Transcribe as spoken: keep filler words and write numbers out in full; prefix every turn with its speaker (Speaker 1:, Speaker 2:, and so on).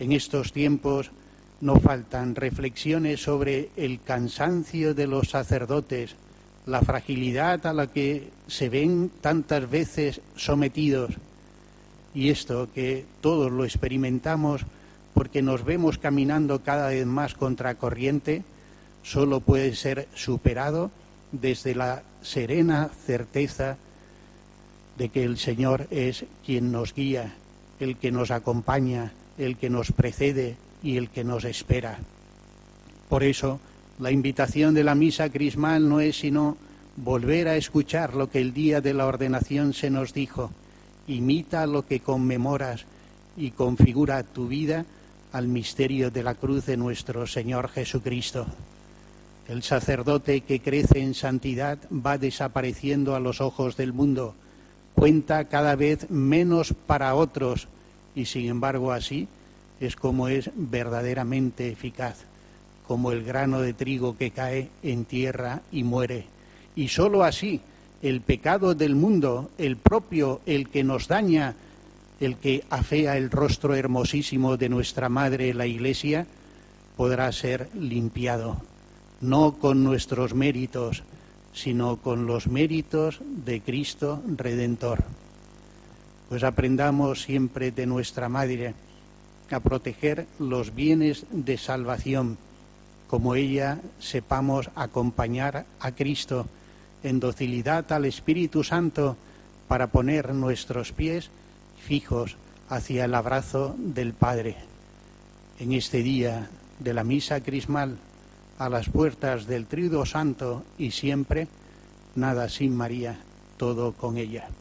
Speaker 1: En estos tiempos no faltan reflexiones sobre el cansancio de los sacerdotes, la fragilidad a la que se ven tantas veces sometidos. Y esto que todos lo experimentamos porque nos vemos caminando cada vez más contracorriente, solo puede ser superado desde la serena certeza de que el Señor es quien nos guía, el que nos acompaña, el que nos precede y el que nos espera. Por eso, la invitación de la misa crismal no es sino volver a escuchar lo que el día de la ordenación se nos dijo: imita lo que conmemoras y configura tu vida al misterio de la cruz de nuestro Señor Jesucristo. El sacerdote que crece en santidad va desapareciendo a los ojos del mundo, cuenta cada vez menos para otros y sin embargo así es como es verdaderamente eficaz, como el grano de trigo que cae en tierra y muere. Y sólo así el pecado del mundo, el propio, el que nos daña, el que afea el rostro hermosísimo de nuestra Madre, la Iglesia, podrá ser limpiado, no con nuestros méritos, sino con los méritos de Cristo Redentor. Pues aprendamos siempre de nuestra Madre a proteger los bienes de salvación, como ella sepamos acompañar a Cristo en docilidad al Espíritu Santo para poner nuestros pies fijos hacia el abrazo del Padre. En este día de la misa crismal, a las puertas del Tríodo Santo y siempre, nada sin María, todo con ella.